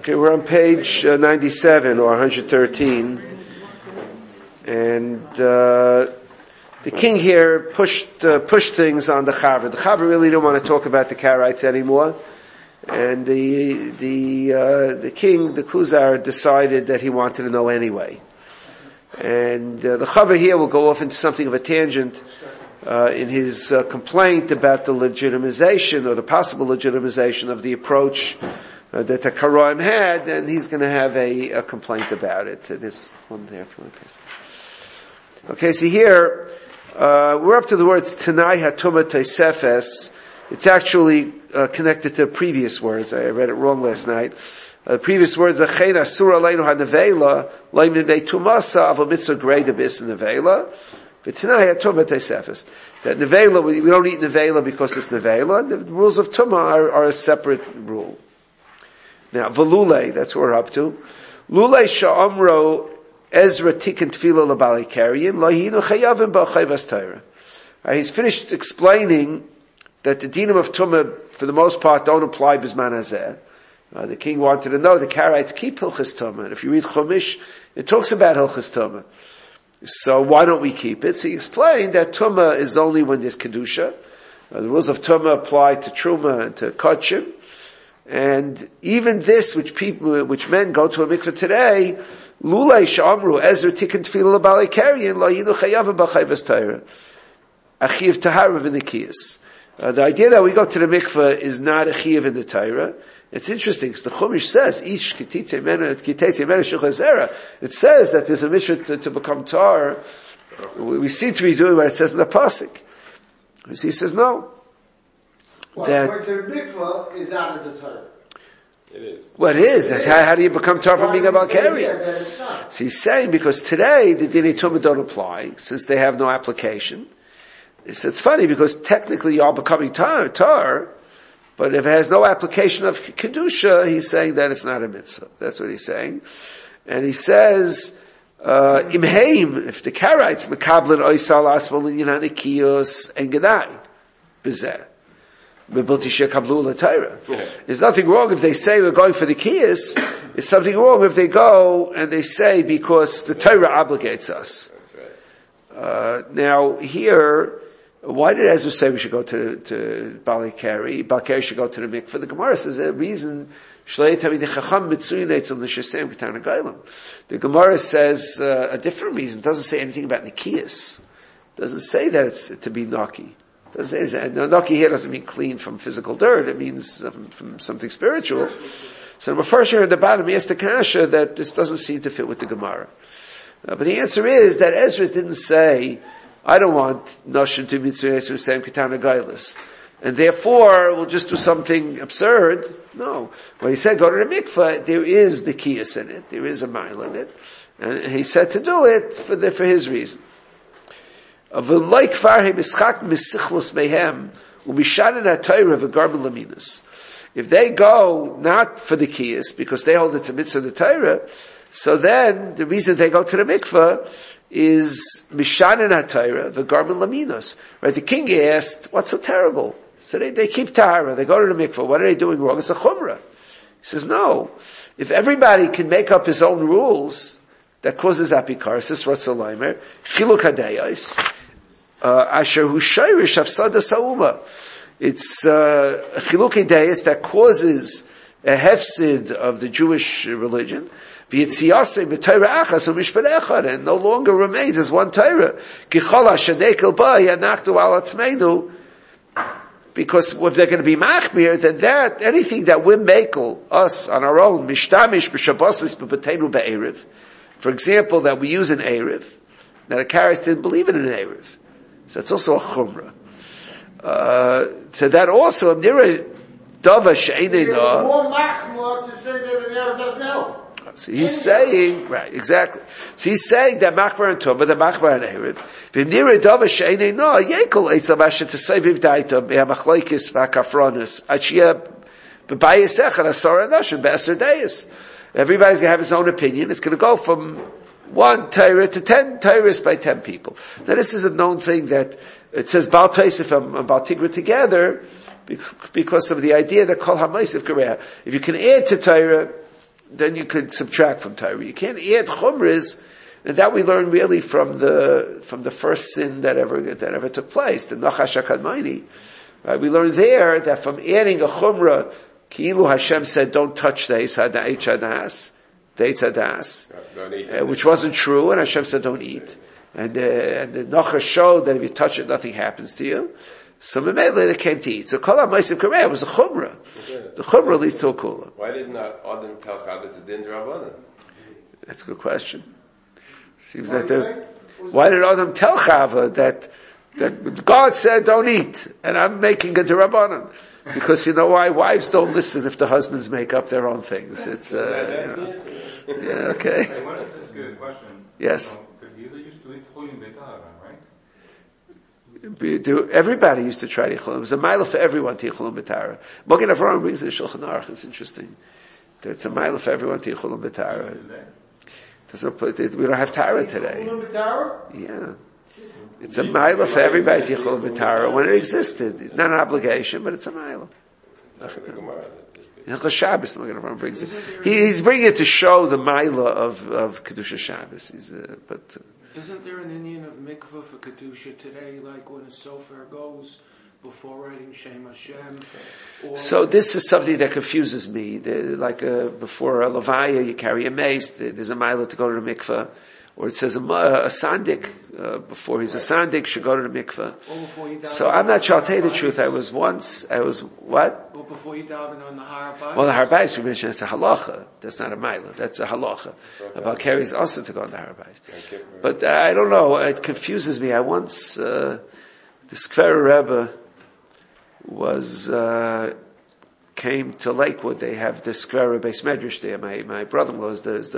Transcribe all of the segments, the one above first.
Okay, we're on page 97 or 113, and the king here pushed things on the Chaver. The Chaver really didn't want to talk about the Karaites anymore, and the king, the Kuzar, decided that he wanted to know anyway. And the Chaver here will go off into something of a tangent in his complaint about the legitimization or the possible legitimization of the approach that the Karaim had, and he's going to have a complaint about it. There's one there for one person. Okay, so here we're up to the words Tanai Hatuma Tosefes. It's actually connected to previous words. I read it wrong last night. The previous words Achein Asura Leinu HaNevela Leimin Bei Tumasa Avo Mitzvah Greda Bis Nevela. But Tanai Hatuma Tosefes. That Nevela, we don't eat Nevela because it's Nevela. The rules of Tumah are a separate rule. Now, Velule, that's what we're up to. Lule sha'amro Ezra tikkun tefillah l'balei karyin, lahinu chayavim b'chayvas Torah. He's finished explaining that the dinim of Tumah, for the most part, don't apply b'zman hazeh. The king wanted to know, the Karaites keep Hilchas Tumah. And if you read Chumash, it talks about Hilchas Tumah. So why don't we keep it? So he explained that Tumah is only when there's Kedusha. The rules of Tumah apply to Truma and to Kodshim. And even this, which men go to a mikveh today, Lulei Shamru Ezra Tikkun Tefillah L'Balei Karyin Lo Yinu Chayavim B'Chayvas Torah Achiv Tahara V'Nikiyas. The idea that we go to the mikveh is not a chiv in the Torah. It's interesting because the Chumash says Ish Kititze Mena Shulchan. It says that there's a mitzvah to become tar. We seem to be doing what it says in the pasuk. He says no. Well, that to the mikvah is not in the Torah. It is. Well, it is. That's how do you become tar from being a Balkarian? So he's saying because today the Dinei Tumah don't apply since they have no application. It's funny because technically you are becoming tar, but if it has no application of kedusha, he's saying that it's not a mitzvah. That's what he's saying, and he says imheim if the Karaites mekablen oisal asmal in yinanikiyos and gedai bezeh. There's nothing wrong if they say we're going for the kiyas. It's something wrong if they go and they say because the Torah obligates us. Now here, why did Ezra say we should go to Balei Kari? Balei Kari should go to the mikveh. The Gemara says the reason the Gemara says a different reason. It doesn't say anything about Nikiyas. It doesn't say that it's to be naki. Naki here doesn't mean clean from physical dirt. It means from something spiritual. So the first here at the bottom, he asked the kasha that this doesn't seem to fit with the Gemara. But the answer is that Ezra didn't say, I don't want Noshim to mitzvah Yisrael same Ketana Gailis. And therefore, we'll just do something absurd. No. When he said go to the mikveh, there is the kiyas in it. There is a mile in it. And he said to do it for his reason. If they go not for the kiyas, because they hold it's a mitzvah of the Torah, so then the reason they go to the mikveh is mishanan HaTorah v'garmin laminos. Right? The king asked, "What's so terrible?" So they keep tahara. They go to the mikveh. What are they doing wrong? It's a chumrah. He says, "No. If everybody can make up his own rules, that causes apikarsis, ratzalaymer, chiluk hadayos, asher hu shayrish afsada sauma." It's chiluk hadayos that causes a hefsid of the Jewish religion. And no longer remains as one Torah. Because if they're going to be machmir, then that, anything that we make us on our own, for example, that we use an Erev, that the Karaites didn't believe in an Erev. So it's also a chumrah. So that also, more machmir to say that an Erev doesn't help. So he's saying, right, exactly. So he's saying that machbar and tumah, the machbar and erev. V'mnira dava she'enei no yekol eitzav asher t'seviv daita be'amachloikis v'akafronus achia b'bayis echad asar anashim be'aser deis. Everybody's going to have his own opinion. It's going to go from 1 Torah to 10 Torahs by 10 people. Now this is a known thing that it says Baal Tosef and Baal Tigra together because of the idea that Kol HaMaisiv Gereha. If you can add to Torah, then you could subtract from Torah. You can't add chumras, and that we learn really from the first sin that ever took place, the Nachash HaKadmoni. Right? We learn there that from adding a chumrah, Ki'ilu Hashem said, don't touch the Eitz Hadas, which wasn't true, and Hashem said, don't eat. And the Nachash showed that if you touch it, nothing happens to you. So immediately they came to eat. So Kol HaMaisim Kareya was a chumrah. The chumrah leads to a kula. Why didn't Adam tell Chava it's a din d'Rabbanan? That's a good question. Seems that why did Adam tell Chava that God said don't eat, and I'm making a d'Rabbanan? Because you know why? Wives don't listen if the husbands make up their own things. It's yeah, okay. I wanted to ask you a question. Yes. They used to eat cholim betara, right? Everybody used to try to Yichulum. It was a mile for everyone to Yichulum B'Tara. Magen Avraham brings in the Shulchan Aruch. It's interesting. It's a mile for everyone to Yichulum B'Tara. We don't have Tara today. Yeah. It's a mile for everybody to Yichulum B'Tara when it existed. Not an obligation, but it's a mile. Shabbos, Magen Avraham brings it. He's bringing it to show the mile of Kedusha Shabbos. Isn't there an Indian of mikvah for Kedusha today, like when a sofer goes before writing Shem Hashem? So this is something that confuses me. Before a levaya, you carry a mace. There's a mila to go to the mikvah. Or it says a sandik, before he's a sandik, should go to the mikvah. So I'm not sure, I'll tell you the truth. I was what? Or before you daven on the Har HaBayis? Well, the Har HaBayis we mentioned, it's a halacha. That's not a mila. That's a halacha. About carries also to go on the Har HaBayis. But I don't know, it confuses me. I once, the Skver Rebbe came to Lakewood. They have the Skver Beis Medrash there. My brother-in-law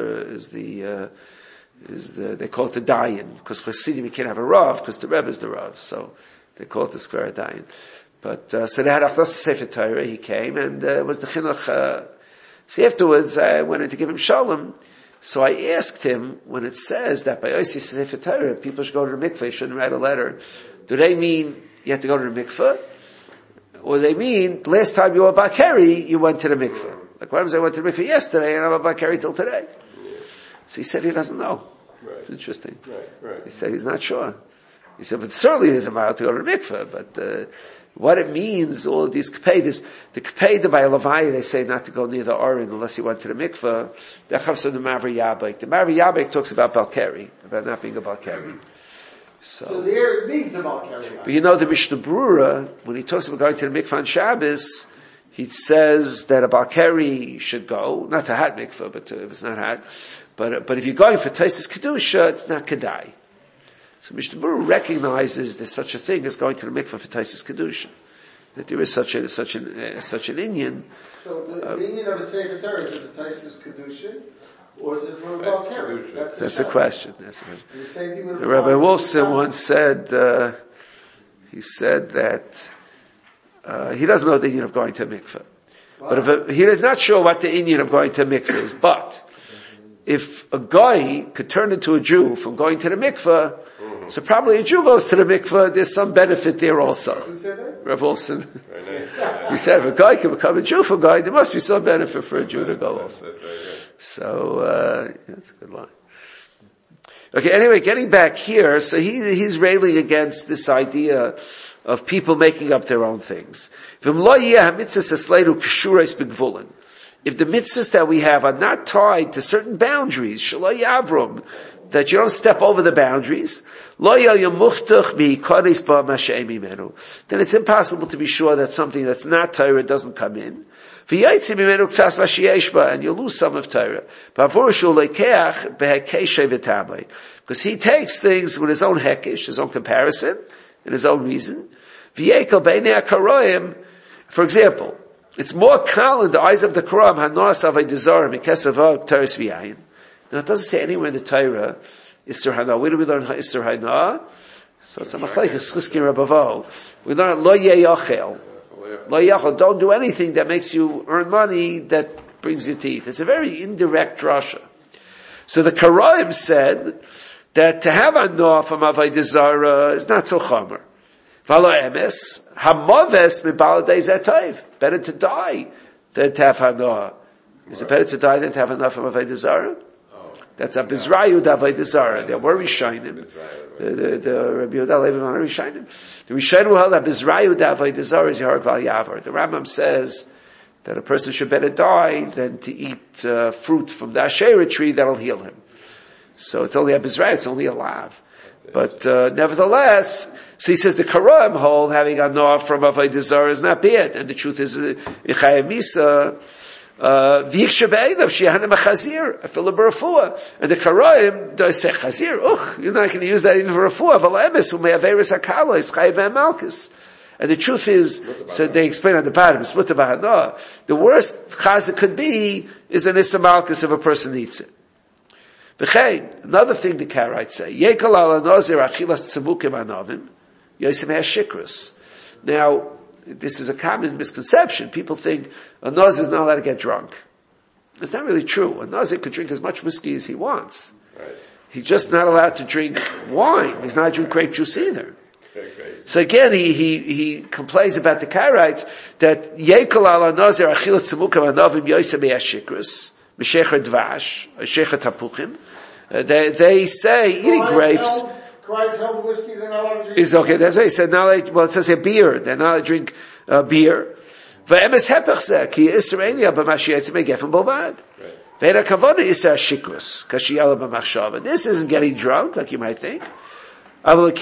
they call it the Dayan, because Chassidim you can't have a Rav, because the Rebbe is the Rav, so they call it the Skver Dayan. But, so they had Achlas Sefer Torah, he came, and it was the Chinuch, so afterwards I went in to give him Shalom, so I asked him, when it says that by Oisi Sefer Torah, people should go to the mikveh, you shouldn't write a letter, do they mean you have to go to the mikveh? Or they mean, last time you were Bakeri, you went to the mikveh. Like, why was I went to the mikveh yesterday, and I'm a Bakeri till today? So he said he doesn't know. Right. It's interesting. Right. He said he's not sure. He said, but certainly there's a mile to go to the mikveh, but, what it means, all of these k'peidas, the k'peida by a Levaya, they say not to go near the Orin unless he went to the mikveh. That comes from the Mavri Yabek. The Mavri Yabek talks about Balkari, about not being a Balkari. So there it means a Balkari. But you know the Mishnah Brura, when he talks about going to the mikveh on Shabbos, he says that a Balkari should go, not to hat mikveh, but if it's not hat, but if you're going for Taisis Kedusha, it's not Kedai. So Mishnah Berurah recognizes there's such a thing as going to the mikveh for Taisis Kedusha. That there is such an Indian. So the Indian of a Sefer Torah, is it the Taisis Kedusha? Or is it for a Balkari? That's a question. The same thing with Rabbi Wolfson once said, he said that, he doesn't know the Indian of going to a mikveh. But he is not sure what the Indian of going to a mikveh is, but if a guy could turn into a Jew from going to the mikveh, so probably a Jew goes to the mikveh, there's some benefit there also. Who said that? Rav Olson. He said if a guy can become a Jew from a guy, there must be some benefit for a Jew to go also. So, that's a good line. Okay, anyway, getting back here, so he's railing against this idea of people making up their own things. If the mitzvahs that we have are not tied to certain boundaries, shaloi yavrum, that you don't step over the boundaries, then it's impossible to be sure that something that's not Torah doesn't come in. And you'll lose some of Torah. Because he takes things with his own hekish, his own comparison, and his own reason. For example, it's more kal in the eyes of the Quran, hanos avay dezarim, mikesavav teres v'yayin. Now it doesn't say anywhere in the Torah, Isser Hana. Where do we learn Isser Hana? So it's a machlekes chizki rabavo. We learn lo yeyachel. Lo yeyachel. Don't do anything that makes you earn money that brings you teeth. It's a very indirect drasha. So the Karaim said that to have hana from avay dezara is not so chomer. V'alo emes hamaves mibaladei zetayv. Better to die than to have hana. Is it better to die than to have enough of Avodah Zarah? That's a Bizrayu d'Avodah Zarah. They were Rishonim. The Rabbi Yehuda Levi on Rishonim. The Rishonim held that Bizrayu d'Avodah Zarah is Yarek Val Yavar. The Rambam says that a person should better die than to eat fruit from the Asherah tree that'll heal him. So it's only a Bizrayu, it's only a lav. But nevertheless, so he says the Karaim hold having a noah from Avodah Zarah is not bad. And the truth is, Ichayim Misa, V'yiksha be'edav she'yahanim ha'chazir, afil b'refuah. And the Karaim, they say, chazir, you're not going to use that even for refuah, v'la emes, u'me'averis ha'kala, is chayiv ha'malkus. And the truth is, so they explain on the bottom, the worst chaz it could be is an issa malkus if a person eats it. B'chein, another thing the Karaites say, yekal ala nozir achilas tzemukim anovim, yosem ha'shikras. Now, this is a common misconception. People think a nozir is not allowed to get drunk. It's not really true. A nozir could drink as much whiskey as he wants. Right. He's just not allowed to drink wine. He's not allowed to drink grape juice either. So again, he complains about the Karaites that Yekal ala Nazir achilas tzemukam anovim yosem me'ashikras m'shecher dvash m'shecher tapuchim. They say eating grapes. Karaites held whiskey. They're not allowed to drink. Is okay. That's why he said now. Well, it says a beer. They're not allowed to drink beer. V'emes hepech zeh ki yisraelia b'mashiach me'gefen bolvad. Ve'ena kavana isar shikras kashiyala b'machshava. This isn't getting drunk like you might think. In the 9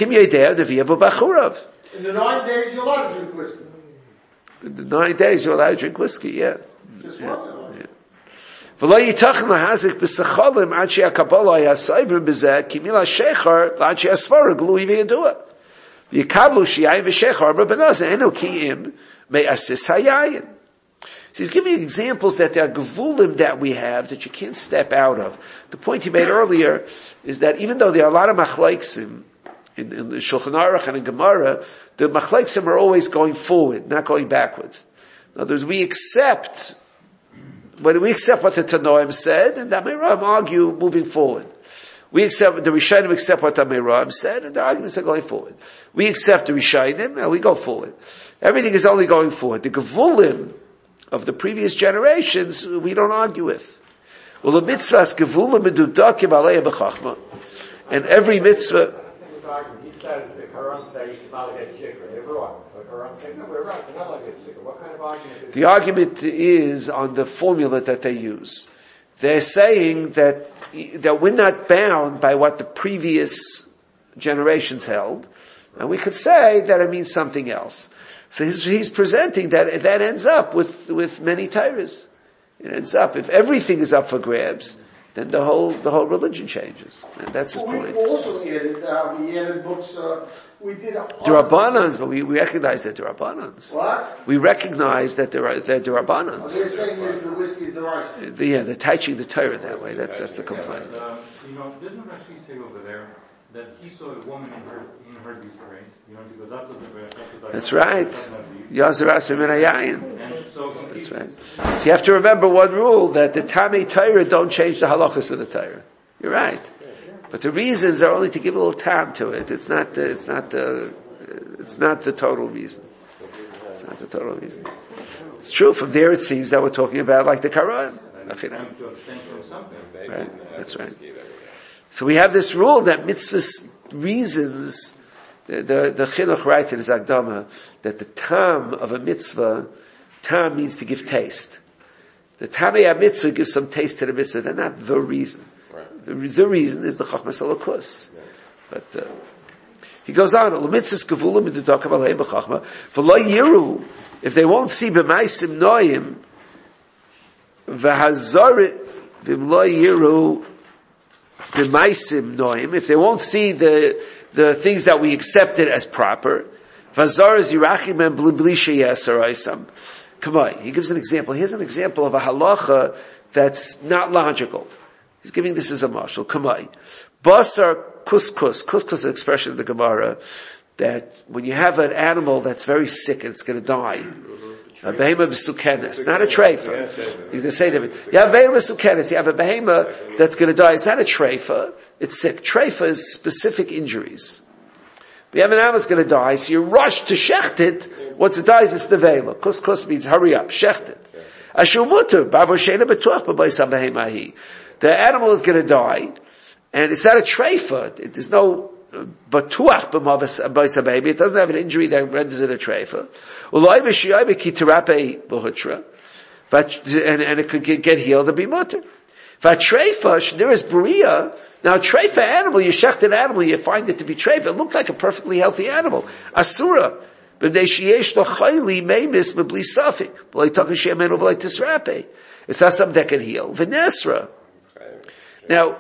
days you're allowed to drink whiskey. In the 9 days you're allowed to drink whiskey, yeah. Just one. ולא ייתכן להחזיק בסחולים עד שהקבלה היה סייבר בזה, כי מילה שחר עד שהספר גלוי וידוע. ויקבלו שיין ושחר בבנזה, אינו קיים מאסיס היין. So he's giving examples that there are gevulim that we have that you can't step out of. The point he made earlier is that even though there are a lot of machlaikim in the Shulchan Aruch and in Gemara, the machlaikim are always going forward, not going backwards. In other words, we accept what the Tanoim said, and the Ameiraim argue moving forward. We accept, the Rishonim accept what the Ameiraim said, and the arguments are going forward. We accept the Rishonim, and we go forward. Everything is only going forward. The Gevulim of the previous generations, we don't argue with. Well, the mitzvahs Gevulim medudakim aleya b'chachma, and every mitzvah. He says the Quran says you should not get shikra. Everyone. So the Quran says, no, we're right. We're not allowed to get shikra. What kind of argument is the argument is on the formula that they use. They're saying that we're not bound by what the previous generations held, and we could say that it means something else. So he's presenting that ends up with many Torahs. It ends up, if everything is up for grabs, then the whole religion changes. And that's his point. We also added books, we did D'Rabbanans, but we recognize that D'Rabbanans. What? We recognize that they're D'Rabbanans. They're saying the whiskey is the rice. They're teaching the Torah that way. That's the complaint. Doesn't Rashi say over there that he saw a woman in her disgrace? She goes up to the That's right. Yazaras Minayayin. That's right. So you have to remember one rule, that the Tamei Torah don't change the halachas of the Torah. You're right. But the reasons are only to give a little time to it. It's not the total reason. It's not the total reason. It's true. From there it seems that we're talking about like the Quran. Right. That's right. So we have this rule that mitzvahs reasons, the Chinuch writes in his Akdama, that the tam of a mitzvah, tam means to give taste. The tamei mitzvah gives some taste to the mitzvah. They're not the reason. Right. The reason is the Chachmas Halakus. But he goes on, if they won't see b'maisim noyim, if they won't see the things that we accepted as proper, come on, he gives an example. Here's an example of a halacha that's not logical. He's giving this as a mashal. Come on. Basar kuskus. Kuskus is an expression in the Gemara that when you have an animal that's very sick and it's going to die, a behema b'sukenes, not a treifa. He's going to say to him, you have a behema b'sukenes, you have a behema that's going to die. It's not a treifa, it's sick. Treifa is specific injuries. But you have an animal that's going to die, so you rush to shecht it. Once it dies, it's the vela. Kus means hurry up, shecht it. The animal is going to die, and it's not a treifa. There's no batuach b'mayis baby. It doesn't have an injury that renders it a treifa. And it could get healed and be mutter. Vatreifa, there is beria. Now, treifa animal, you shecht an animal, you find it to be treifa. It looked like a perfectly healthy animal. Asura. It's not something that can heal. V'nesra. Now,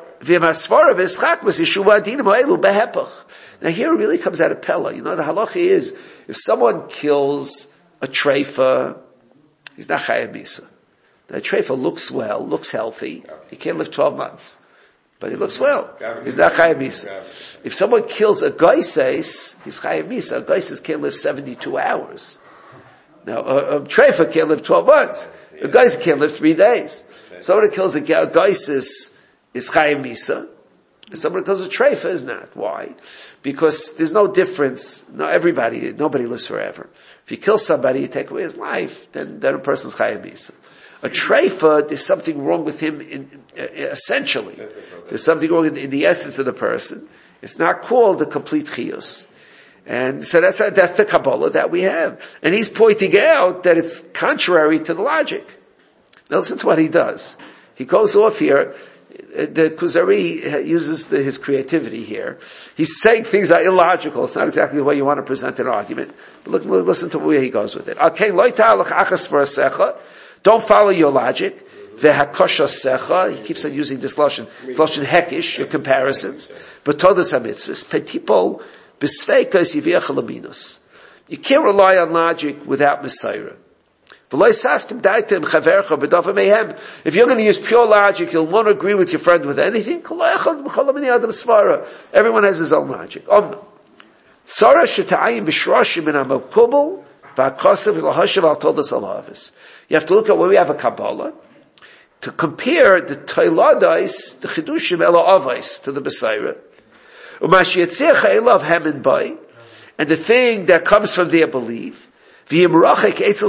now here it really comes out of Pella. You know, the halacha is, if someone kills a treifa, he's not chayav misa. The treifa looks well, looks healthy. He can't live 12 months. But he looks well. He's not chayav misa. If someone kills a geises, he's chayav misa. A geises can't live 72 hours. Now, a treifa can't live 12 months. A geises can't live 3 days. Someone who kills a geises is chayav misa. And someone who kills a treifa is not. Why? Because there's no difference. Nobody lives forever. If you kill somebody, you take away his life, then a person's chayav misa. A treifa, there's something wrong with him essentially. There's something wrong in the essence of the person. It's not called a complete chiyus. And so that's the Kabbalah that we have. And he's pointing out that it's contrary to the logic. Now listen to what he does. He goes off here. The Kuzari uses his creativity here. He's saying things are illogical. It's not exactly the way you want to present an argument. But listen to where he goes with it. Don't follow your logic. He keeps on using this lashon. It's lashon hekish, your comparisons. But todas hamitzvos. Petipo b'sveikas yiviach laminus. You can't rely on logic without Messiah. If you're going to use pure logic, you'll want to agree with your friend with anything. Everyone has his own logic. You have to look at where we have a Kabbalah to compare the Tailadais, the Chidushim Ela Avais to the Messiah. And the thing that comes from their belief. What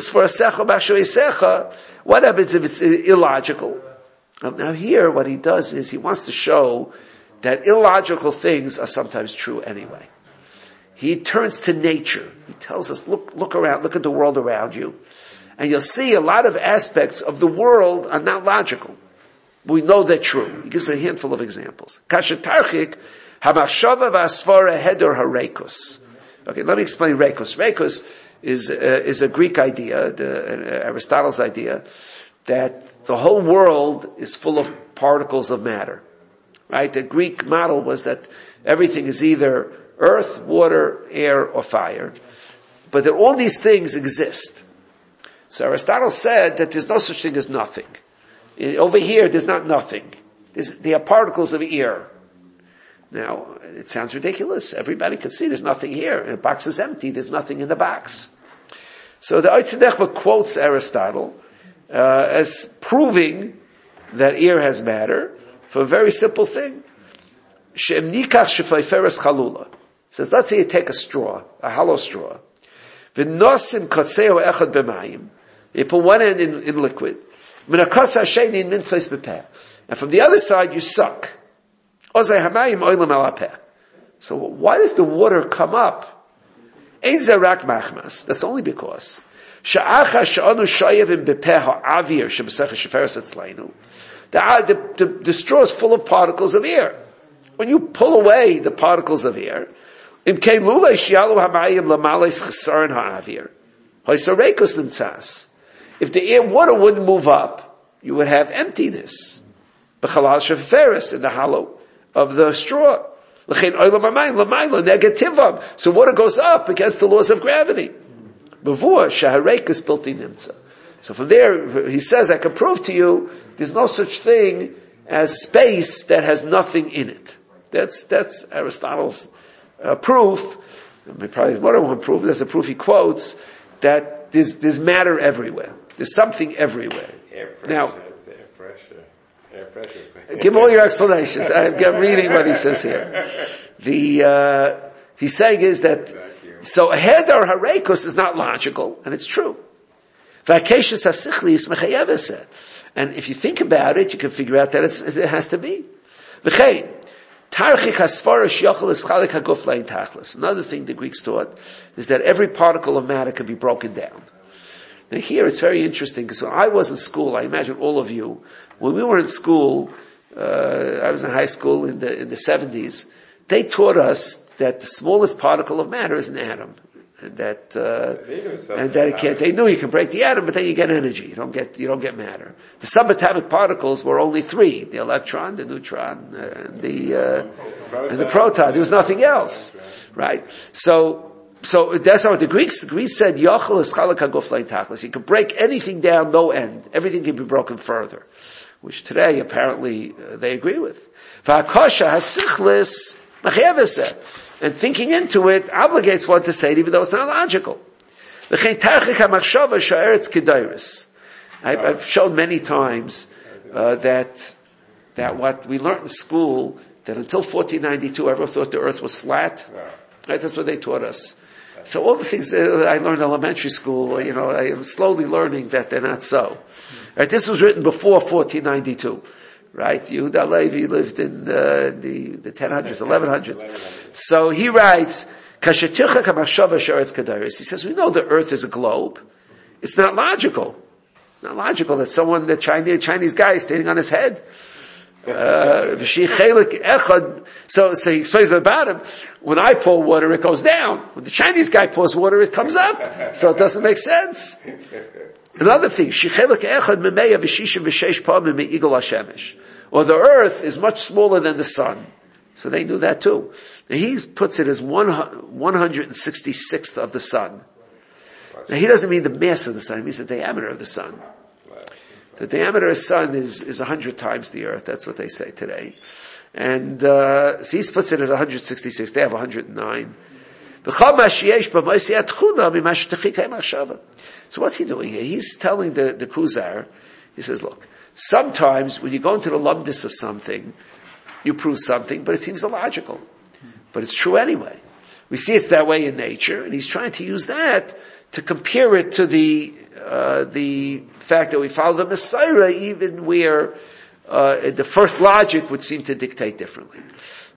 happens if it's illogical? Now here, what he does is he wants to show that illogical things are sometimes true anyway. He turns to nature. He tells us, look around, look at the world around you, and you'll see a lot of aspects of the world are not logical. We know they're true. He gives a handful of examples. Kashatarchik, hamachshava v'asvara heder harekos. Okay, let me explain rekos. Rekos is a Greek idea, Aristotle's idea, that the whole world is full of particles of matter. Right? The Greek model was that everything is either earth, water, air, or fire. But that all these things exist. So Aristotle said that there's no such thing as nothing. Over here, there's not nothing. There are particles of air. Now, it sounds ridiculous. Everybody can see there's nothing here. And the box is empty. There's nothing in the box. So the Eitz Nechva quotes Aristotle as proving that air has matter for a very simple thing. She'em nikach shefayferes chalula. Says, let's say you take a straw, a hollow straw. V'nosim kotzeo echad b'mayim. You put one end in liquid. V'nakos ha'sheni nintzais b'peh. And from the other side, you suck. So why does the water come up? That's only because the straw is full of particles of air. When you pull away the particles of air, if the water wouldn't move up, you would have emptiness. In the hollow of the straw. So water goes up against the laws of gravity. So from there, he says, I can prove to you, there's no such thing as space that has nothing in it. That's Aristotle's proof. Probably more than one proof. There's a proof he quotes that there's matter everywhere. There's something everywhere. Now, give all your explanations. I'm reading what he says here. He's saying is that, so heder harekos is not logical, and it's true. V'akeshus hasichli is mechayeveseh. And if you think about it, you can figure out that it has to be. V'chein, tarchik hasfarash yochel eschalik haguf lein tachlis. Another thing the Greeks taught is that every particle of matter can be broken down. Now here it's very interesting, because when I was in school, I imagine all of you, when we were in school, I was in high school in the 70s, they taught us that the smallest particle of matter is an atom. And that it can't, they knew you can break the atom, but then you get energy. You don't get matter. The subatomic particles were only three: the electron, the neutron, and the proton. There was nothing else. Right? So that's how the Greeks said, Yochel is chalak haguf lein tachlis. You can break anything down, no end. Everything can be broken further. Which today, apparently, they agree with. V'hakosha hasichlis machayeveseh. And thinking into it obligates one to say it, even though it's not logical. I've shown many times that what we learned in school, that until 1492, everyone thought the earth was flat. Right? That's what they taught us. So all the things I learned in elementary school, I am slowly learning that they're not so. Right? This was written before 1492. Right? Yehuda Levi lived in the 1000s, 1100s. So he writes, he says, we know the earth is a globe. It's not logical. Not logical that the Chinese guy is standing on his head. So he explains at the bottom, when I pour water, it goes down. When the Chinese guy pours water, it comes up. So it doesn't make sense. Another thing, or the earth is much smaller than the sun. So they knew that too. Now he puts it as 166th of the sun. Now he doesn't mean the mass of the sun, he means the diameter of the sun. The diameter of the sun is 100 times the earth, that's what they say today. And so he puts it as 166, they have 109. So what's he doing here? He's telling the Kuzar, he says, look, sometimes when you go into the lumdus of something, you prove something, but it seems illogical. But it's true anyway. We see it's that way in nature, and he's trying to use that to compare it to the fact that we follow the Messiah even where the first logic would seem to dictate differently.